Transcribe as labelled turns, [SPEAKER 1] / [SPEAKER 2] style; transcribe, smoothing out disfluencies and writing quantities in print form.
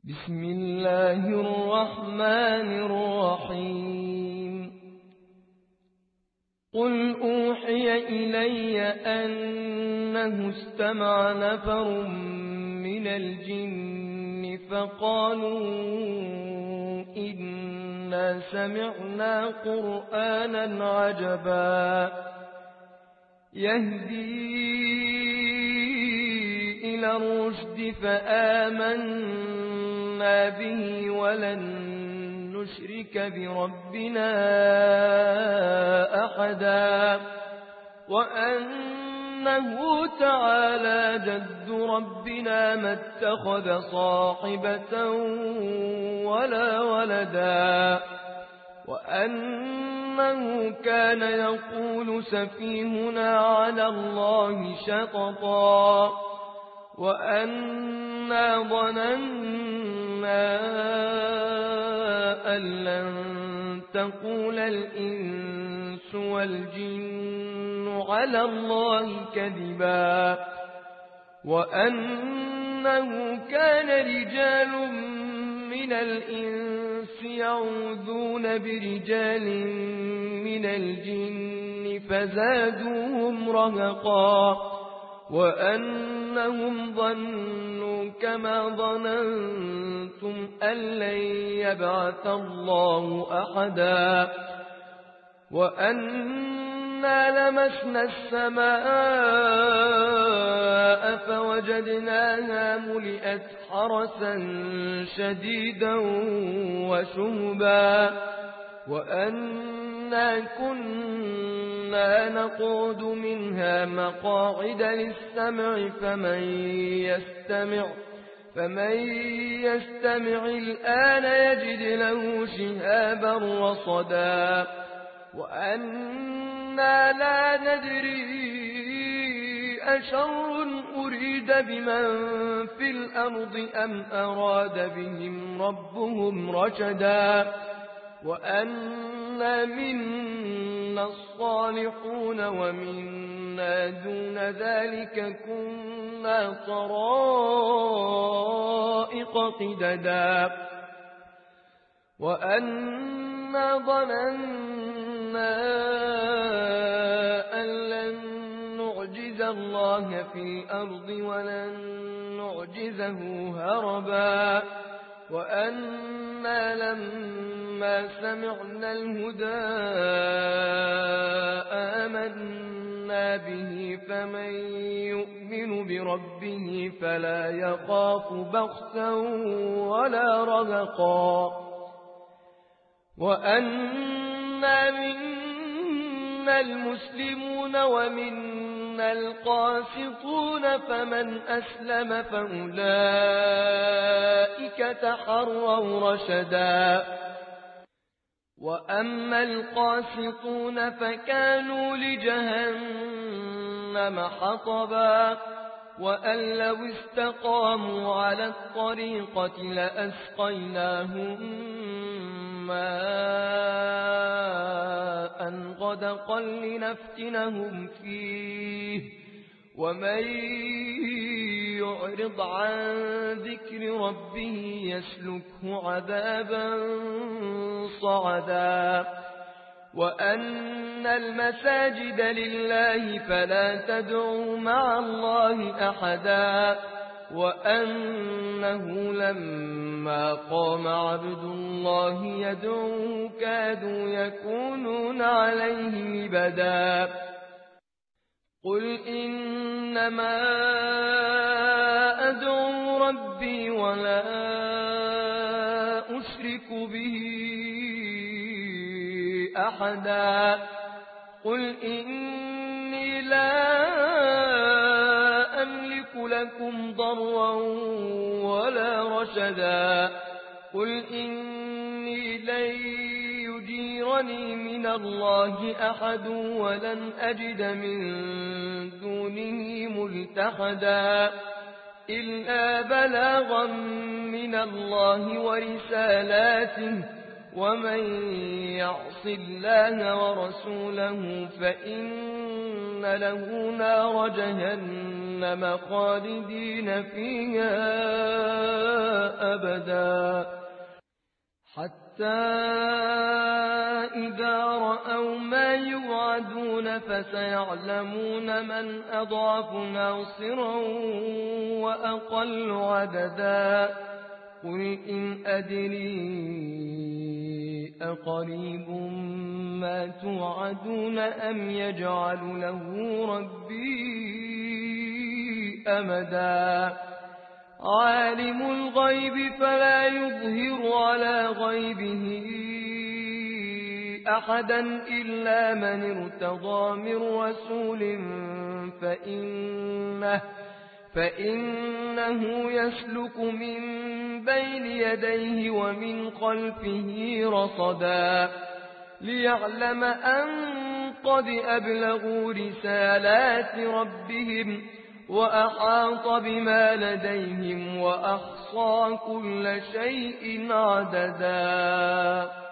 [SPEAKER 1] بسم الله الرحمن الرحيم قل أوحي إلي أنه استمع نفر من الجن فقالوا إنا سمعنا قرآنا عجبا يهدي إلى الرشد فآمنا به ولن نشرك بربنا أحدا وأنه تعالى جد ربنا ما اتخذ صاحبة ولا ولدا وأنه كان يقول سفيهنا على الله شططا وأنا ظننا أن لن تقول الإنس والجن على الله كذبا وأنه كان رجال من الإنس يعوذون برجال من الجن فزادوهم رهقا وأنهم ظنوا كما ظننتم أن لن يبعث الله أحدا وأنا لمسنا السماء فوجدناها ملئت حرسا شديدا وشهبا وأنا كنا نقعد منها مقاعد للسمع فمن يستمع الآن يجد له شهابا رصدا وأنا لا ندري أشر أريد بمن في الأرض أم أراد بهم ربهم رشدا وأنا منا الصالحون ومنا دون ذلك كنا طرائق قددا وأنا ظننا أن لن نعجز الله في الأرض ولن نعجزه هربا وأنا لما سمعنا الهدى آمنا به فمن يؤمن بربه فلا يخاف بخسا ولا رهقا وأنا منا المسلمون ومنا القاسطون فمن أسلم فأولئك تحروا رشدا وأما القاسطون فكانوا لجهنم حطبا وأن لو استقاموا على الطريقة لأسقيناهم ماء غدقا لنفتنهم فيه ومن يعرض عن ذكر ربه يسلكه عذابا صعدا وأن المساجد لله فلا تدعوا مع الله أحدا وأنه لما قام عبد الله يدعوه كادوا يكونون عليه لبدا قل إنما أدعو ربي ولا أشرك به أحدا قل إني لا أملك لكم ضرا ولا رشدا قل إني لن يجيرني من الله أحد ولن أجد من دونه ملتحدا إلا بلاغا من الله ورسالاته ومن يعص الله ورسوله فإن له نار جهنم خالدين فيها أبدا حتى إذا رأوا ما يوعدون فسيعلمون من أضعف ناصرا وأقل عددا قل إن أدري أقريب ما توعدون أم يجعل له ربي أمدا عالم الغيب فلا يظهر على غيبه أحدا إلا من ارتضى من رسول فإنه يسلك من بين يديه ومن خلفه رصدا ليعلم أن قد أبلغوا رسالات ربهم وأحاط بما لديهم وأحصى كل شيء عددا